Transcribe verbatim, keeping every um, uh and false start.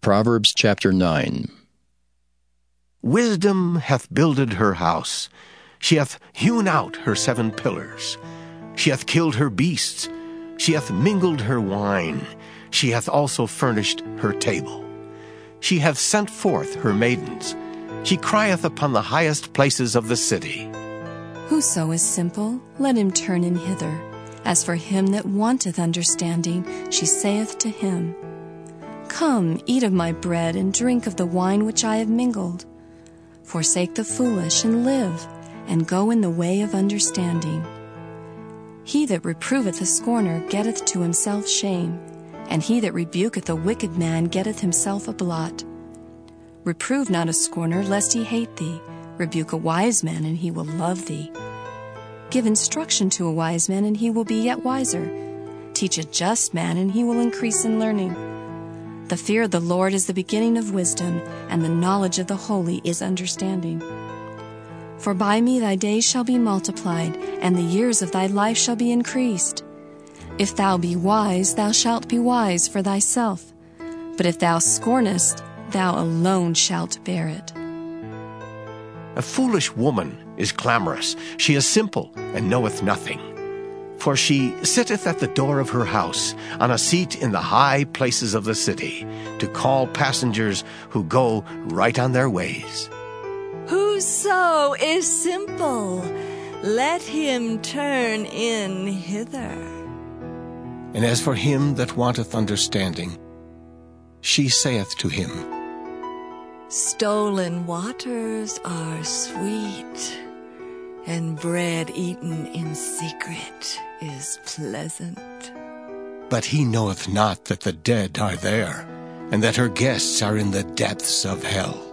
Proverbs chapter nine. Wisdom hath builded her house. She hath hewn out her seven pillars. She hath killed her beasts. She hath mingled her wine. She hath also furnished her table. She hath sent forth her maidens. She crieth upon the highest places of the city. Whoso is simple, let him turn in hither. As for him that wanteth understanding, she saith to him, Come, eat of my bread, and drink of the wine which I have mingled. Forsake the foolish, and live, and go in the way of understanding. He that reproveth a scorner getteth to himself shame, and he that rebuketh a wicked man getteth himself a blot. Reprove not a scorner, lest he hate thee. Rebuke a wise man, and he will love thee. Give instruction to a wise man, and he will be yet wiser. Teach a just man, and he will increase in learning. The fear of the Lord is the beginning of wisdom, and the knowledge of the holy is understanding. For by me thy days shall be multiplied, and the years of thy life shall be increased. If thou be wise, thou shalt be wise for thyself. But if thou scornest, thou alone shalt bear it. A foolish woman is clamorous. She is simple, and knoweth nothing. For she sitteth at the door of her house, on a seat in the high places of the city, to call passengers who go right on their ways. Whoso is simple, let him turn in hither. And as for him that wanteth understanding, she saith to him, Stolen waters are sweet, and bread eaten in secret is pleasant. But he knoweth not that the dead are there, and that her guests are in the depths of hell.